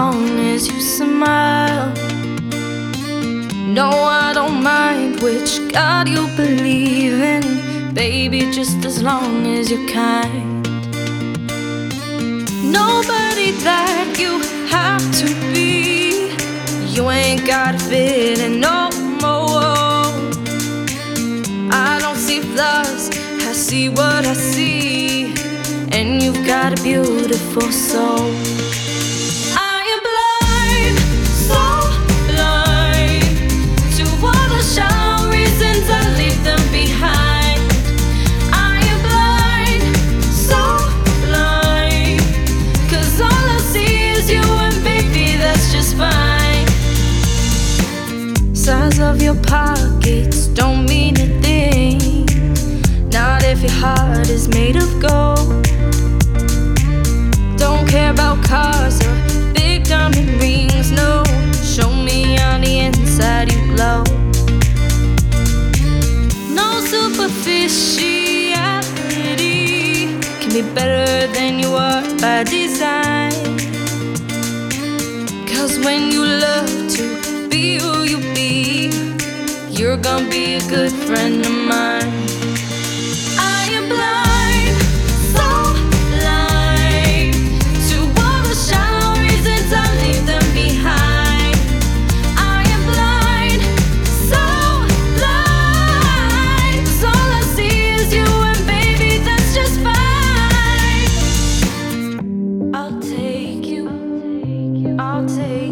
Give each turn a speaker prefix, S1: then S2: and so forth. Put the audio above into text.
S1: long as you smile. No, I don't mind which God you believe in, baby, just as long as you're kind. Nobody that you have to be, you ain't gotta fit in no more. I don't see flaws, I see what I see, and you've got a beautiful soul. I am blind, so blind to all the shallow reasons I leave them behind. I am blind, so blind, 'cause all I see is you, and baby, that's just fine. Size of your pockets don't mean a thing, not if your heart is made of gold. Don't care about cars or big diamond rings, no. Show me on the inside you glow. No superficiality can be better than you are by design. 'Cause when you love to be who you be, you're gonna be a good friend of mine. I am blind, so blind to all the shallow reasons I leave them behind. I am blind, so blind, 'cause all I see is you, and baby, that's just fine. I'll take you, I'll take